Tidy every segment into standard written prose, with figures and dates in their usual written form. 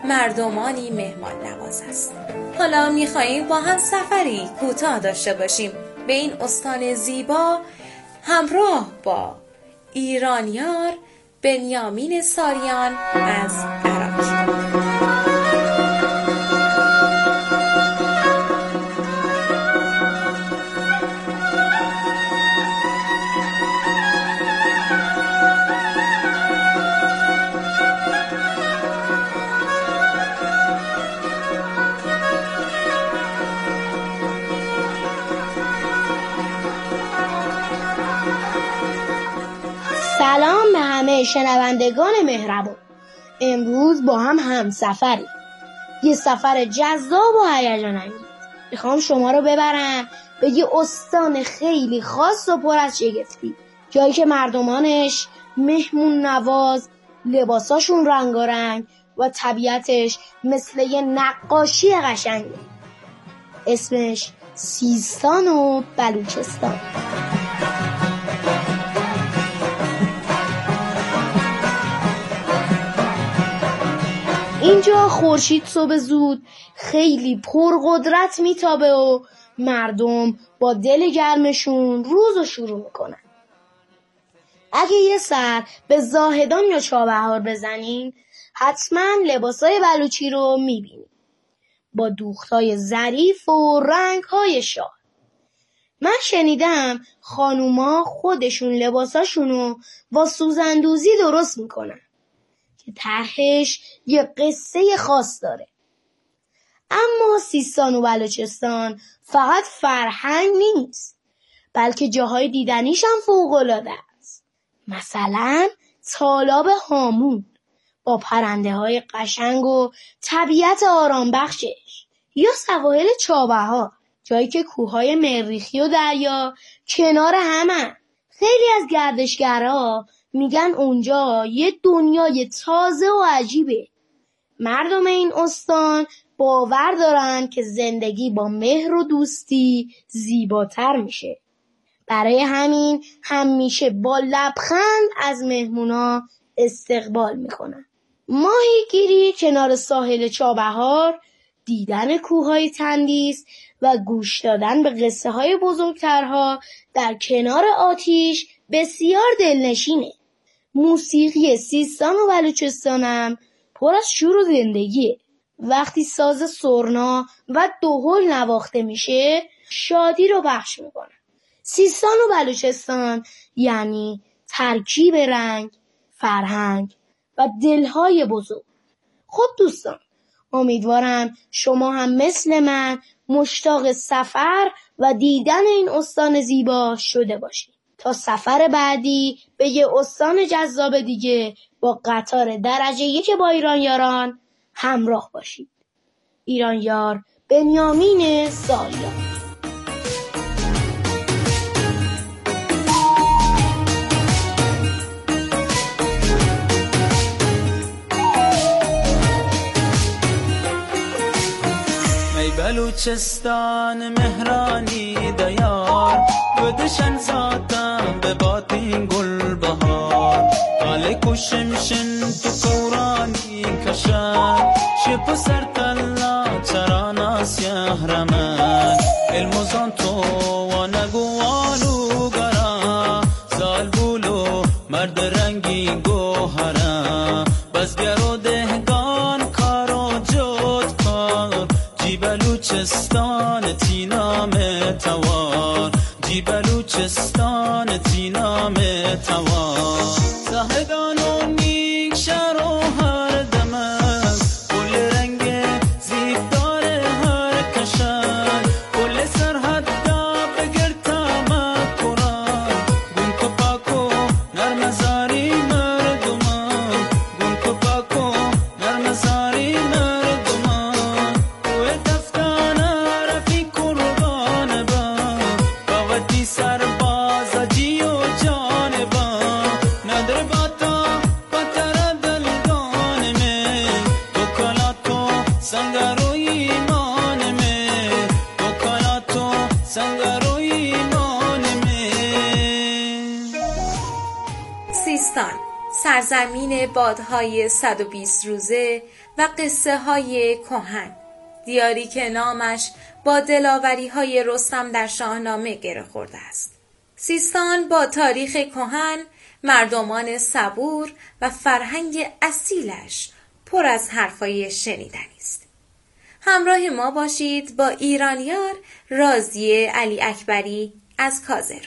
مردمانی مهمان نواز است. حالا می‌خواهیم با هم سفری کوتاه داشته باشیم به این استان زیبا همراه با ایرانیار بنیامین ساریان از عراق. سلام به همه شنوندگان مهربان. امروز با هم همسفریم. یه سفر جذاب و هیجان انگیز. میخوام شما رو ببرم به یه استان خیلی خاص و پر از شگفتی، جایی که مردمانش مهمون نواز، لباساشون رنگارنگ و طبیعتش مثل یه نقاشی قشنگه. اسمش سیستان و بلوچستان. اینجا خورشید صبح زود خیلی پرقدرت میتابه و مردم با دل گرمشون روزو شروع میکنن. اگه یه سر به زاهدان یا چابهار بزنین حتما لباسای بلوچی رو میبینین با دوختای ظریف و رنگهای شاد. من شنیدم خانوما خودشون لباساشونو با سوزندوزی درست میکنن که طرحش یه قصه خاص داره. اما سیستان و بلوچستان فقط فرهنگ نیست، بلکه جاهای دیدنیش هم فوق‌العاده است. مثلا تالاب هامون با پرنده های قشنگ و طبیعت آرام بخشش، یا سواحل چابهار، جایی که کوههای مریخی و دریا کنار همن. خیلی از گردشگرها میگن اونجا یه دنیای تازه و عجیبه. مردم این استان باور دارن که زندگی با مهر و دوستی زیباتر میشه. برای همین همیشه با لبخند از مهمونا استقبال میکنن. ماهیگیری کنار ساحل چابهار، دیدن کوههای تندیس و گوش دادن به قصه های بزرگترها در کنار آتیش بسیار دلنشینه. موسیقی سیستان و بلوچستانم پر از شور و زندگیه. وقتی ساز سرنا و دهل نواخته میشه شادی رو پخش میکنه. سیستان و بلوچستان یعنی ترکیب رنگ، فرهنگ و دلهای بزرگ. خب دوستان، امیدوارم شما هم مثل من مشتاق سفر و دیدن این استان زیبا شده باشید. تا سفر بعدی به یه استان جذاب دیگه با قطار درجه 1 با ایرانیاران همراه باشید. ایرانیار بنیامین ساریان. بلوچستان مهرانی دیار، گدشن زادم به باطین گل بهار. حال کشمشن تو کورانی کشن، شپ سر تلا چرانا سیاه رمن. الموزان تو و نگوانو گرا، زال بولو مرد رنگی گوهرا. بزگر و دهگان کارو جد کار، جی بلوچستان تی نام توار، جی بلوچستان تی نام توار. زاهدانو نیک شهر و هر دمن، گل رنگ زیب داره هر کشن. گل سرحد دا بگر تامد قرآن، گون که پاکو نرمزاری مردمان. گون که پاکو نرمزاری مردمان. کوه دفتانه رفی قربان با، باوتی سرباز جی و جان با. ندر باتا پتر دلگان میں، تو کلا تو سنگرو ایمان میں. تو کلا تو سنگرو ایمان میں. سیستان، سرزمین بادهای 120 روزه و قصه های کهن، دیاری که نامش با دلاوری های رستم در شاهنامه گره خورده است. سیستان با تاریخ کهن، مردمان صبور و فرهنگ اصیلش پر از حرفای شنیدنی است. همراه ما باشید با ایرانیار راضیه علی اکبری از کازرون.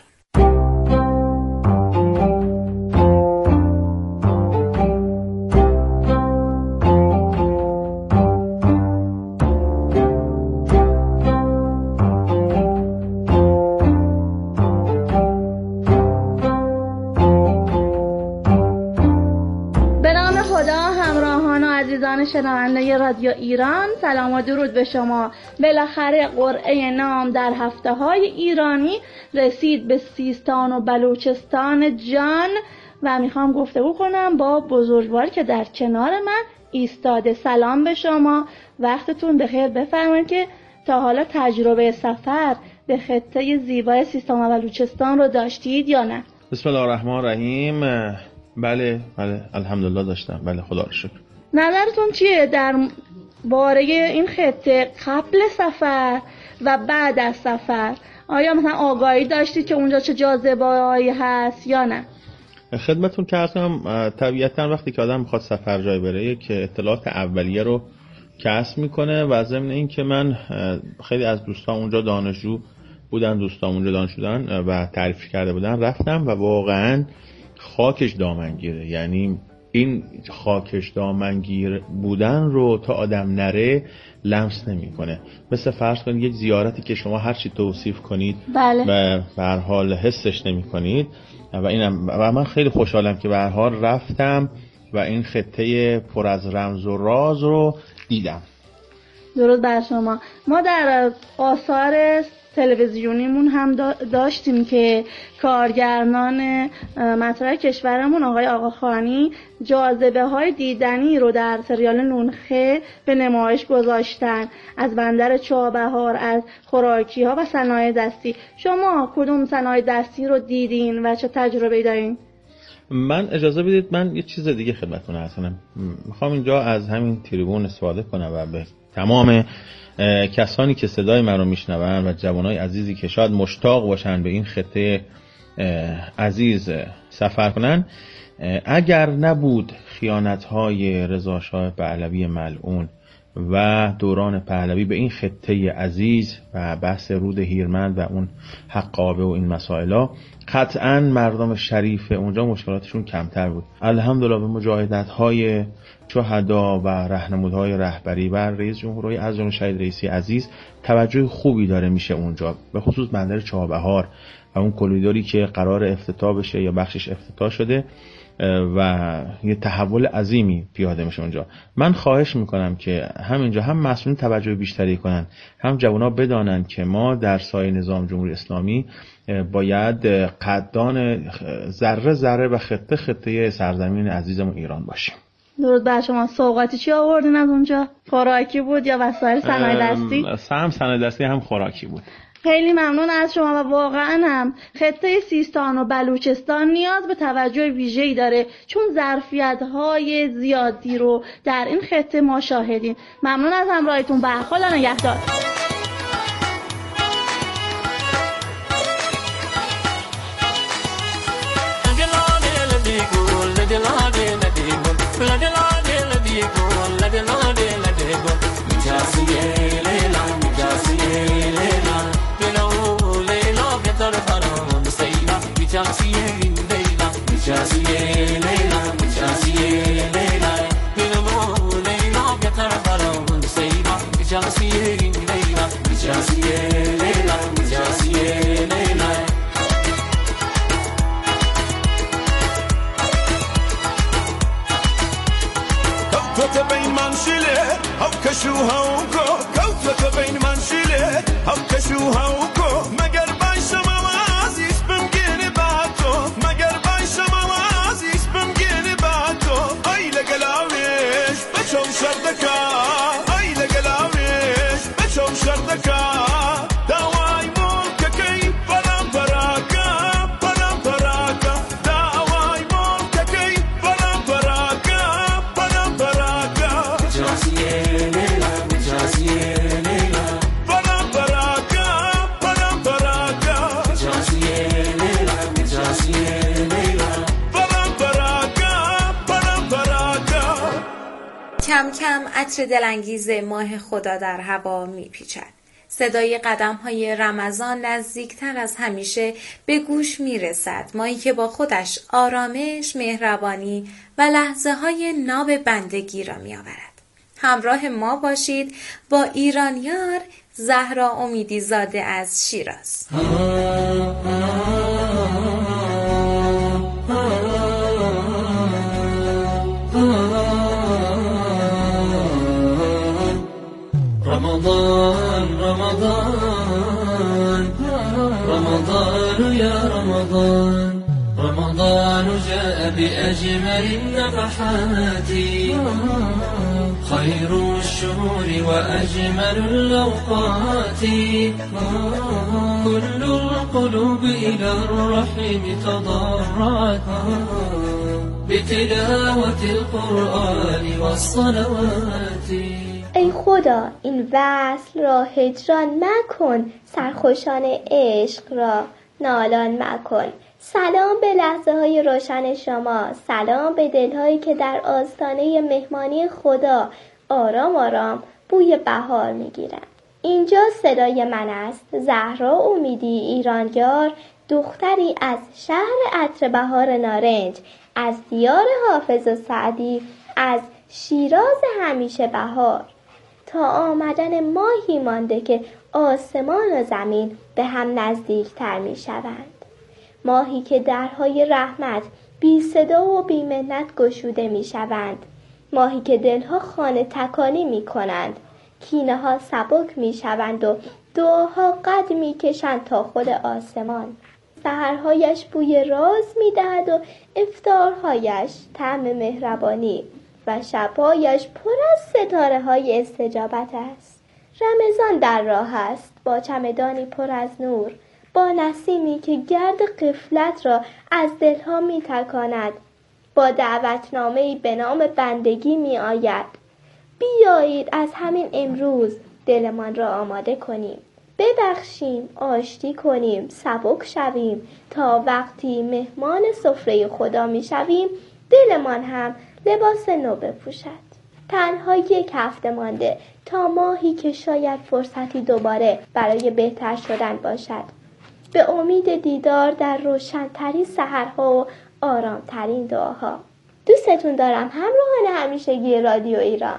شنونده رادیو ایران، سلام و درود به شما. بالاخره قرعه نام در هفته‌های ایرانی رسید به سیستان و بلوچستان جان و میخوام گفتگو کنم با بزرگوار که در کنار من ایستاده. سلام به شما، وقتتون بخیر. بفرمایید که تا حالا تجربه سفر به خطه زیبای سیستان و بلوچستان رو داشتید یا نه؟ بسم الله الرحمن الرحیم. بله الحمدلله داشتم. بله خدا رو شکر. نظرتون چیه در باره این خطه قبل سفر و بعد از سفر؟ آیا مثلا آگاهی داشتید که اونجا چه جاذبه‌هایی هست یا نه؟ خدمتتون که هستم، طبیعتاً وقتی که آدم میخواد سفر جای بره که اطلاعات اولیه رو کسب میکنه و ضمن این که من خیلی از دوستان اونجا دانشجو بودن، و تعریف کرده بودن، رفتم و واقعاً خاکش دامنگیره. یعنی این خاکش دامنگیر بودن رو تا آدم نره لمس نمیکنه. مثل فرض کنید یک زیارتی که شما هر چی توصیف کنید بله. و به هر حال حسش نمیکنید و من خیلی خوشحالم که به هر حال رفتم و این خطه پر از رمز و راز رو دیدم. درود بر شما. ما در آثار تلویزیونیمون هم داشتیم که کارگردان مطرح کشورمون آقای آقاخانی جاذبه های دیدنی رو در سریال نونخه به نمایش گذاشتن، از بندر چابهار، از خوراکی ها و صنایع دستی. شما کدوم صنایع دستی رو دیدین و چه تجربه‌ای دارین؟ من اجازه بدید من یه چیز دیگه خدمتتون عرض کنم. میخوام اینجا از همین تریبون استفاده کنم و به تمام کسانی که صدای من رو میشنون و جوانای عزیزی که شاید مشتاق باشن به این خطه عزیز سفر کنن، اگر نبود خیانت‌های رضا شاه پهلوی ملعون و دوران پهلوی به این خطه عزیز و بحث رود هیرمند و اون حقابه و این مسائلا، قطعاً مردم شریف اونجا مشکلاتشون کمتر بود. الحمدلله به مجاهدت‌های شهدا و راهنمودهای رهبری و رئیس جمهوری از جمله شهید رئیسی عزیز توجه خوبی داره میشه اونجا، به خصوص بندر چابهار و اون کریدوری که قرار افتتاح بشه یا بخشش افتتاح شده و یه تحول عظیمی پیاده میشه اونجا. من خواهش میکنم که همینجا هم مسئولین توجه بیشتری کنن، هم جوانا بدانن که ما در سایه نظام جمهوری اسلامی باید قدردان ذره ذره و خطه خطه سرزمین عزیزمون ایران باشیم. درود بر شما. سوغاتی چی آوردین از اونجا؟ خوراکی بود یا وسایل صنایع دستی؟ هم صنایع دستی هم خوراکی بود. خیلی ممنون از شما و واقعا هم خطه سیستان و بلوچستان نیاز به توجه ویژه‌ای داره، چون ظرفیت‌های زیادی رو در این خطه ما شاهدیم. ممنون از همراهیتون. به خدا نگهدار. هم عطر دلانگیز ماه خدا در هوا میپیچد. صدای قدم‌های رمضان نزدیکتر از همیشه به گوش میرسد. ماهی که با خودش آرامش، مهربانی و لحظه‌های ناب بندگی را میآورد. همراه ما باشید با ایرانیار زهرا امیدی زاده از شیراز. رمضان رمضان رمضان يا رمضان رمضان جاء بأجمل النفحات خير الشهور وأجمل الأوقات كل القلوب إلى الرحيم تضرعت بتلاوة القرآن والصلوات. ای خدا این وصل را هجران مکن، سرخوشان عشق را نالان مکن. سلام به لحظه های روشن شما، سلام به دلهایی که در آستانه مهمانی خدا آرام آرام بوی بهار میگیرن. اینجا صدای من است، زهرا امیدی ایرانیار، دختری از شهر عطر بهار نارنج، از دیار حافظ و سعدی، از شیراز همیشه بهار. تا آمدن ماهی مانده که آسمان و زمین به هم نزدیکتر می شوند. ماهی که درهای رحمت بی صدا و بی منت گشوده می شوند. ماهی که دلها خانه تکانی می کنند. کینه ها سبک می شوند و دعاها قد می کشند تا خود آسمان. سحرهایش بوی راز می دهد و افطارهایش طعم مهربانی و شبهایش پر از ستاره های استجابت است. رمضان در راه است با چمدانی پر از نور، با نسیمی که گرد غفلت را از دلها می تکاند، با دعوتنامه‌ای به نام بندگی می آید. بیایید از همین امروز دلمان را آماده کنیم، ببخشیم، آشتی کنیم، سبک شویم تا وقتی مهمان سفره خدا می شویم دلمان هم لباس نو بپوشد. تنها یک هفته مانده تا ماهی که شاید فرصتی دوباره برای بهتر شدن باشد. به امید دیدار در روشن‌ترین سحرها و آرامترین دعاها. دوستتون دارم، همراهان همیشگی رادیو ایران.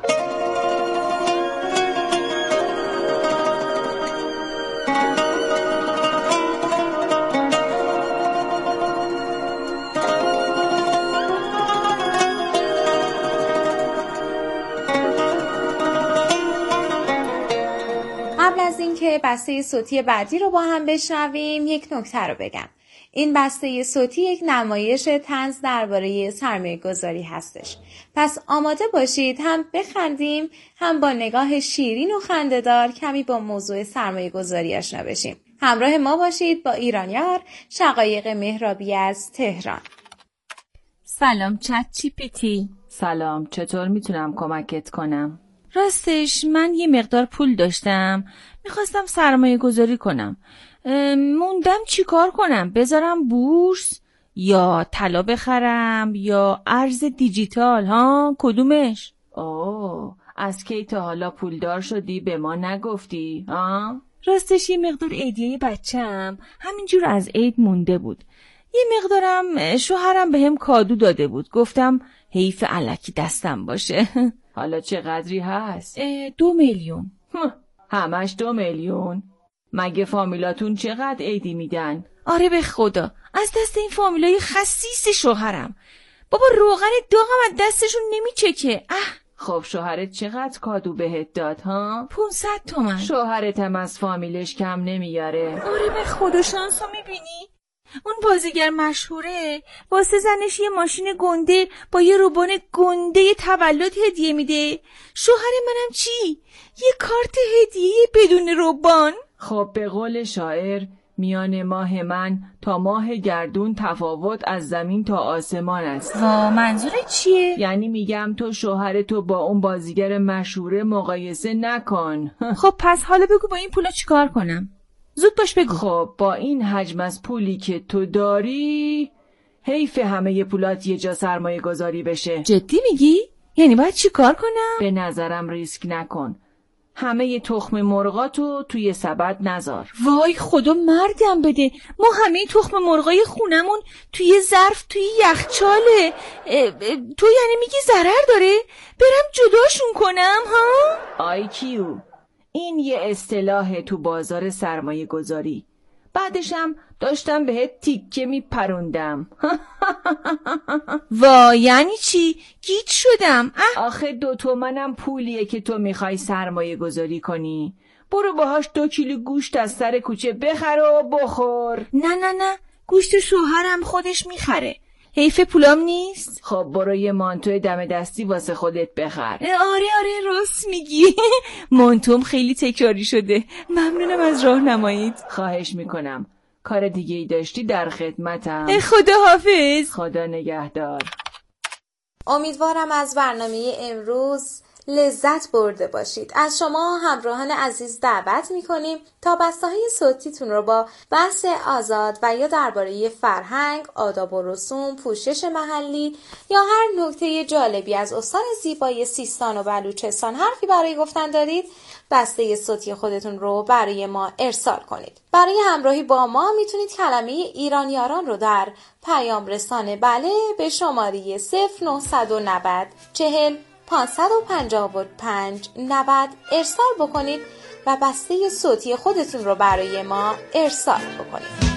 قبل از اینکه بسته صوتی بعدی رو با هم بشنویم یک نکته رو بگم. این بسته صوتی یک نمایش طنز درباره سرمایه‌گذاری هستش. پس آماده باشید هم بخندیم هم با نگاه شیرین و خنده‌دار کمی با موضوع سرمایه‌گذاری آشنا بشیم. همراه ما باشید با ایرانیار شقایق مهرابی از تهران. سلام چت چی پیتی. سلام، چطور میتونم کمکت کنم؟ راستش من یه مقدار پول داشتم، میخواستم سرمایه گذاری کنم. موندم چی کار کنم؟ بذارم بورس یا طلا بخرم یا ارز دیجیتال؟ ها کدومش؟ اوه، از کی تا حالا پولدار شدی به ما نگفتی؟ ها؟ راستش یه مقدار عیدیه بچم همینجور از عید مونده بود. یه مقدارم شوهرم بهم کادو داده بود، گفتم حیف الکی دستم باشه. حالا چقدری هست؟ 2 میلیون. همش 2 میلیون؟ مگه فامیلاتون چقدر عیدی میدن؟ آره به خدا، از دست این فامیلای خسیس شوهرم. بابا روغن داغم از دستشون نمیچکه. خب شوهرت چقدر کادو بهت داد ها؟ 500 تومن. شوهرت هم از فامیلش کم نمیاره. آره به خدا، شانسو میبینی؟ اون بازیگر مشهوره واسه زنش یه ماشین گنده با یه روبان گنده تولد هدیه میده. شوهر منم چی؟ یه کارت هدیه بدون روبان. خب به قول شاعر میان ماه من تا ماه گردون تفاوت از زمین تا آسمان است. منظور چیه؟ یعنی میگم تو شوهرتو با اون بازیگر مشهوره مقایسه نکن. خب پس حالا بگو با این پولا چیکار کنم؟ زود باش بگو. خب با این حجم از پولی که تو داری حیف همه پولات یه جا سرمایه گذاری بشه. جدی میگی؟ یعنی باید چی کار کنم؟ به نظرم ریسک نکن. همه تخم مرغاتو توی سبد نذار. وای خدا مردم بده، ما همه تخم مرغای خونمون توی ظرف توی یخچاله. تو یعنی میگی ضرر داره؟ برم جداشون کنم ها؟ آیکیو، این یه اصطلاح تو بازار سرمایه گذاری. بعدشم داشتم بهت تیکه میپروندم. وای یعنی چی؟ گیج شدم. آخه 2 تومنم پولیه که تو میخوای سرمایه گذاری کنی. برو باهاش 2 کیلو گوشت از سر کوچه بخر و بخور. نه گوشت شوهرم خودش میخره، حیف پولام نیست. خب برو یه مانتو دم دستی واسه خودت بخر. آره راست میگی. مانتوم خیلی تکراری شده. ممنونم از راهنماییت. خواهش میکنم. کار دیگه ای داشتی در خدمتم. خدا حافظ. خدا نگهدار. امیدوارم از برنامه امروز لذت برده باشید. از شما همراهان عزیز دعوت میکنیم تا بسته‌های صوتیتون رو با بحث آزاد و یا درباره فرهنگ، آداب و رسوم، پوشش محلی یا هر نکته جالبی از استان زیبای سیستان و بلوچستان حرفی برای گفتن دارید، بسته صوتی خودتون رو برای ما ارسال کنید. برای همراهی با ما میتونید کلمه ایرانیاران رو در پیام رسانه بله به شماره 0990 40 555 90 ارسال بکنید و بسته صوتی خودتون رو برای ما ارسال بکنید.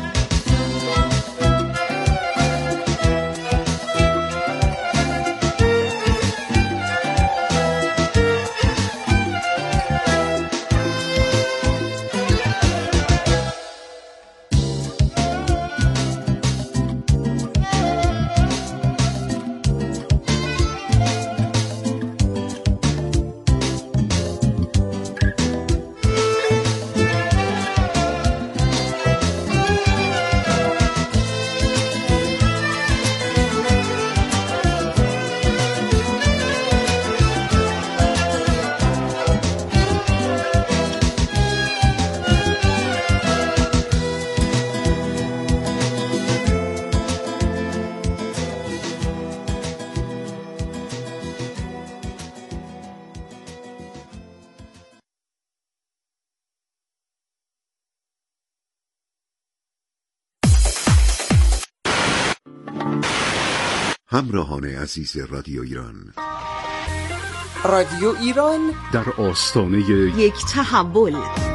همراهان عزیز رادیو ایران، رادیو ایران در آستانه یک تحول.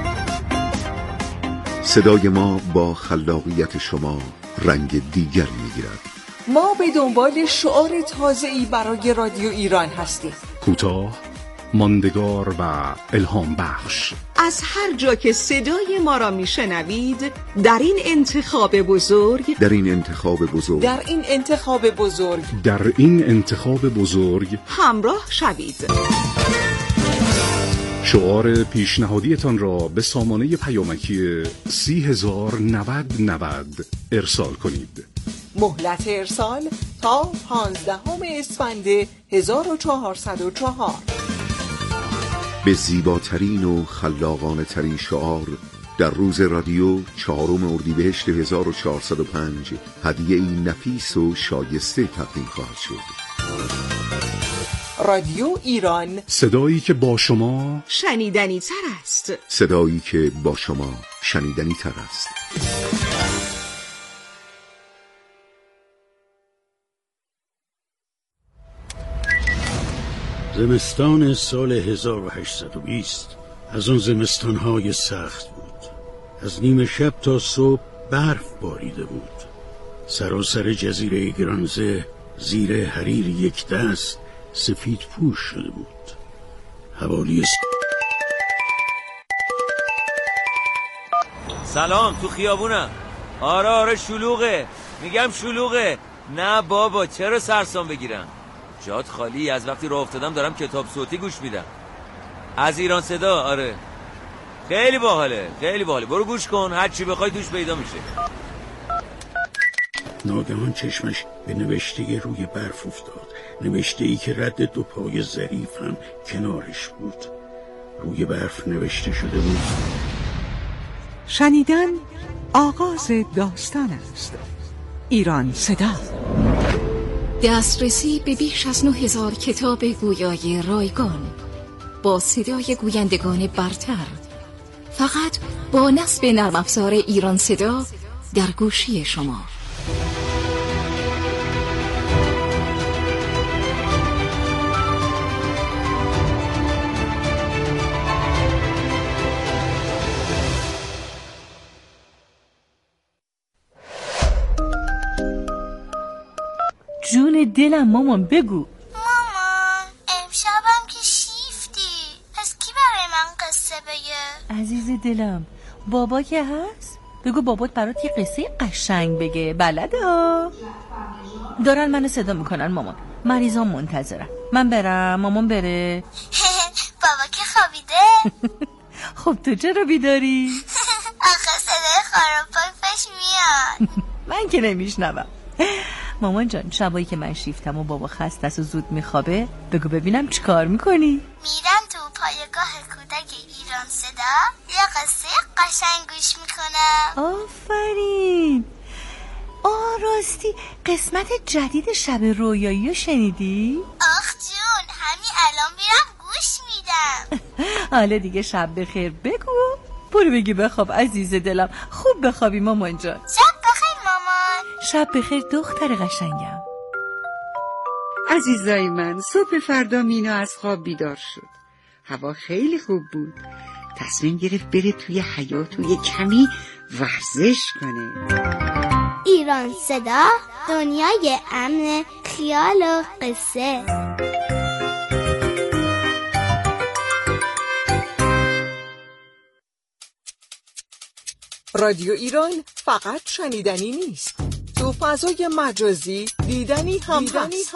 صدای ما با خلاقیت شما رنگ دیگر میگیرد. ما به دنبال شعار تازه‌ای برای رادیو ایران هستیم. کوتاه، ماندگار و الهام بخش. از هر جا که صدای ما را میشنوید، در این انتخاب بزرگ همراه شوید. شعار پیشنهادیتان را به سامانه پیامکی 30090 ارسال کنید. مهلت ارسال تا 15 اسفند 1404. به زیباترین و خلاقانه ترین شعار در روز رادیو 4 اردیبهشت 1405 هدیه‌ای نفیس و شایسته تقدیم خواهد شد. رادیو ایران، صدایی که با شما شنیدنی تر است. زمستان سال 1820 از اون زمستان‌های سخت بود. از نیمه شب تا صبح برف باریده بود. سراسر جزیره گرانزه زیر حریر یک دست سفید پوش شده بود. حوالی سلام، تو خیابونم. آره شلوغه. میگم شلوغه. نه بابا، چرا سرسام بگیرم؟ جات خالی. از وقتی راه افتادم دارم کتاب صوتی گوش میدم از ایران صدا. آره خیلی باحاله. برو گوش کن، هر چی بخوای توش پیدا میشه. ناگهان چشمش به نوشته روی برف افتاد. نوشته ای که رد 2 پای ظریف هم کنارش بود. روی برف نوشته شده بود: شنیدن آغاز داستان است. ایران صدا. دسترسی به بیش از 9000 کتاب گویای رایگان با صدای گویندگان برتر، فقط با نصب نرم افزار ایران صدا در گوشی شما. جون دلم مامان بگو. مامان امشبم که شیفتی، پس کی برای من قصه بگه؟ عزیز دلم بابا که هست؟ بگو بابات برات یه قصه قشنگ بگه. بلده ها. دارن منو صدا میکنن مامان، مریضام منتظرن. من برم مامان بره. بابا که خوابیده. خب تو چرا بیداری؟ آخه صدای خاروپایش میاد. من که نمیشنوم. مامان جان شبایی که من شیفتم و بابا خسته است و زود میخوابه، بگو ببینم چی کار میکنی؟ میرم تو پایگاه کودک ایران صدا یه قصه قشنگ گوش میکنم. آفرین. راستی قسمت جدید شب رویایی رو شنیدی؟ آخ جون همین الان میرم گوش میدم. حالا دیگه شب بخیر بگو. برو بگی بخواب عزیز دلم. خوب بخوابی مامان جان. شب بخیر مامان. شب بخیر دختر قشنگم. عزیزای من، صبح فردا مینا از خواب بیدار شد. هوا خیلی خوب بود. تصمیم گرفت بره توی حیاط و یه کمی ورزش کنه. ایران صدا، دنیای امن، خیال و قصه. رادیو ایران فقط شنیدنی نیست، تو فضای مجازی دیدنی هم هست.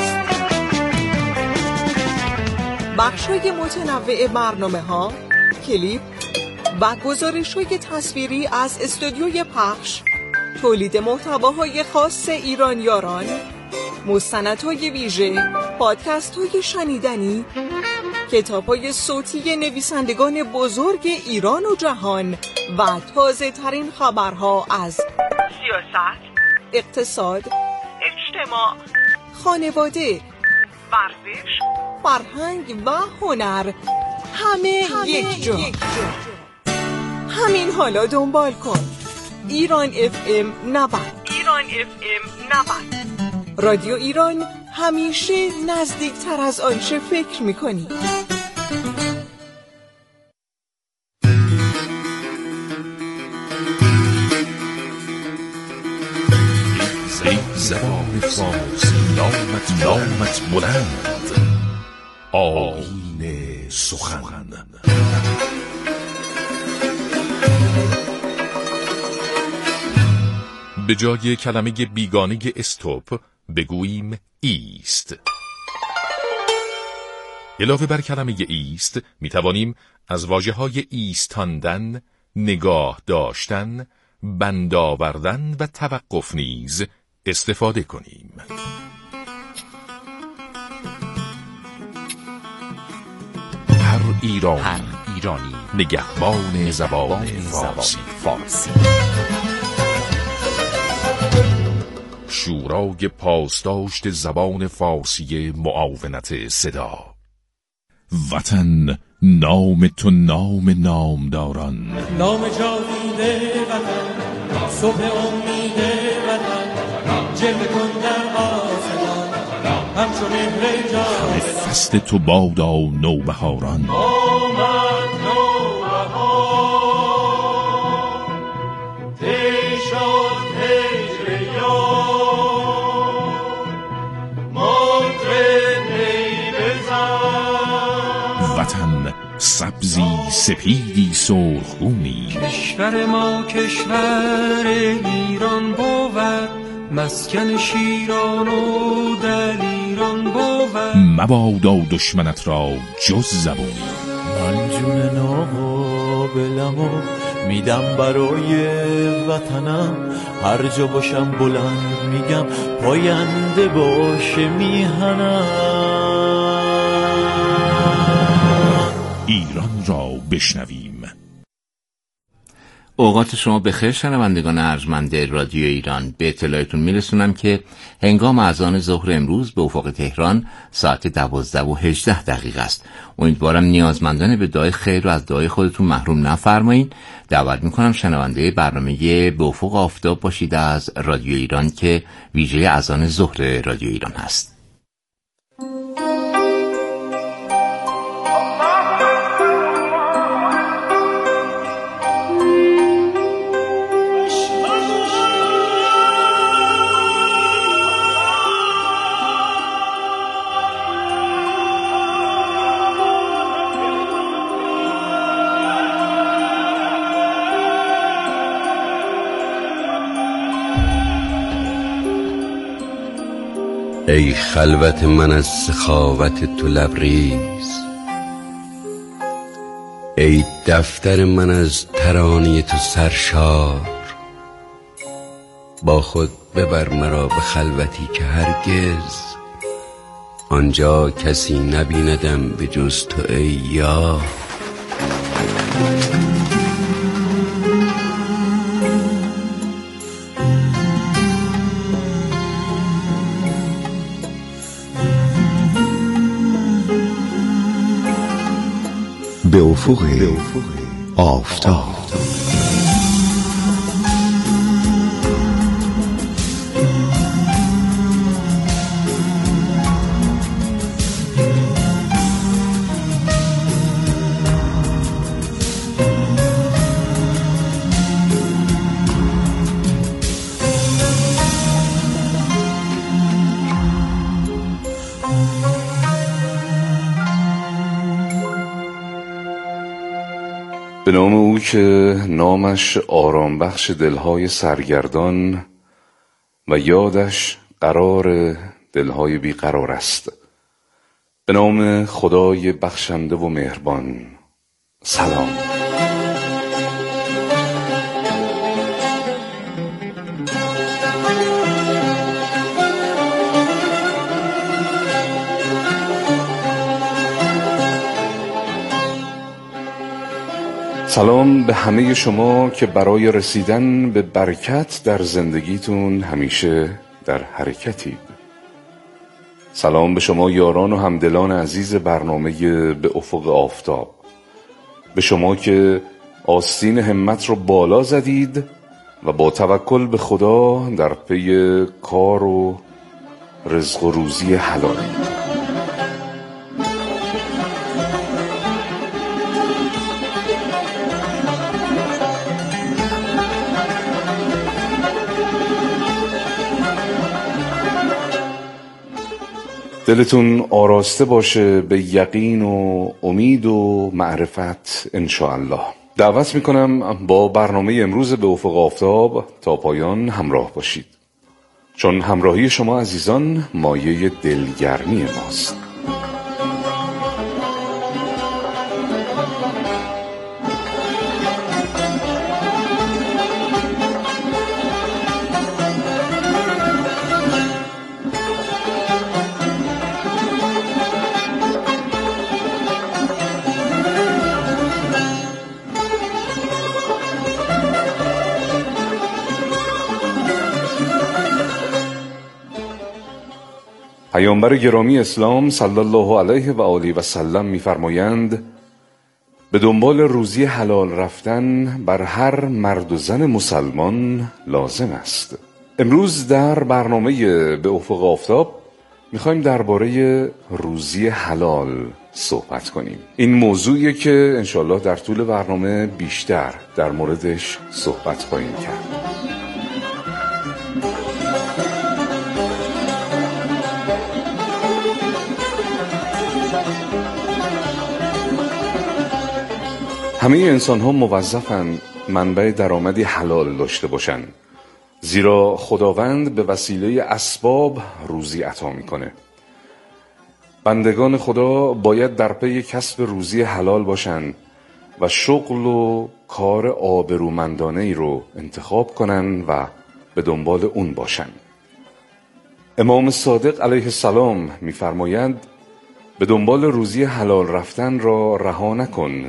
بخشای متنوع برنامه‌ها، کلیپ و گزارش‌های تصویری از استودیوی پخش، تولید محتواهای خاص ایرانیاران، مستندهای ویژه، پادکست‌های شنیدنی، کتاب‌های صوتی نویسندگان بزرگ ایران و جهان و تازه‌ترین خبرها از سیاست، اقتصاد، اجتماع، خانواده، ورزش، فرهنگ و هنر، همه یک جا. همین حالا دنبال کن. ایران FM 90. رادیو ایران، همیشه نزدیکتر از آنچه فکر می‌کنی. زبان فارسی نامت بلند، آیین سخن. به جای کلمه بیگانه استوب بگوییم ایست. علاوه بر کلمه ایست می توانیم از واژه‌های ایستاندن، نگاه داشتن، بند آوردن و توقف نیز استفاده کنیم. هر ایرانی نگهبان زبان فارسی. شورای پاسداشت زبان فارسی معاونت صدا. وطن نام تو نام نامداران، نام جاوید وطن، صبح امید وطن، جلوه کن در آسمان همچون مهر جاودان. فصل تو بادا نوبهاران، آمد نوبهار، تی شد هجر یار، مطرب نی بزن. وطن سبزی سپیدی سرخگونی، کشور ما کشور ایران بود، مسکن شیران و دلیران بود. مبادا دشمنت را جز زبونی. من جون ناقابلمو میدم برای وطنم، هر جا باشم بلند میگم پاینده باشه میهنم. ایران را بشنویم. اوقات شما بخیر شنوندگان ارجمند رادیو ایران. به اطلاعتون میرسونم که هنگام اذان ظهر امروز به افق تهران ساعت 12:18 است. امیدوارم نیازمندان به دعای خیر رو از دعای خودتون محروم نفرمایین. دعوت میکنم شنونده برنامه به افق آفتاب باشید از رادیو ایران که ویژه اذان ظهر رادیو ایران هست. ای خلوت من از سخاوت تو لبریز، ای دفتر من از ترانه تو سرشار. با خود ببر مرا به خلوتی که هرگز آنجا کسی نبیندم به جز تو ای یار. به افق آفتاب. به نام او که نامش آرام بخش دلهای سرگردان و یادش قرار دلهای بیقرار است. به نام خدای بخشنده و مهربان. سلام. سلام به همه شما که برای رسیدن به برکت در زندگیتون همیشه در حرکتید. سلام به شما یاران و همدلان عزیز برنامه به افق آفتاب. به شما که آستین همت رو بالا زدید و با توکل به خدا در پی کار و رزق و روزی حلالید. دلتون آراسته باشه به یقین و امید و معرفت انشاءالله. دعوت میکنم با برنامه امروز به افق آفتاب تا پایان همراه باشید، چون همراهی شما عزیزان مایه دلگرمی ماست. پیامبر گرامی اسلام صلی الله علیه و آله و سلم می‌فرمایند به دنبال روزی حلال رفتن بر هر مرد و زن مسلمان لازم است. امروز در برنامه به افق آفتاب می‌خوایم درباره روزی حلال صحبت کنیم. این موضوعیه که انشالله در طول برنامه بیشتر در موردش صحبت خواهیم کرد. همه انسان ها موظفن منبع درآمدی حلال داشته باشن، زیرا خداوند به وسیله اسباب روزی عطا میکنه. بندگان خدا باید در پی کسب روزی حلال باشن و شغل و کار آبرومندانه ای رو انتخاب کنن و به دنبال اون باشن. امام صادق علیه السلام میفرمایند به دنبال روزی حلال رفتن را رها نکن،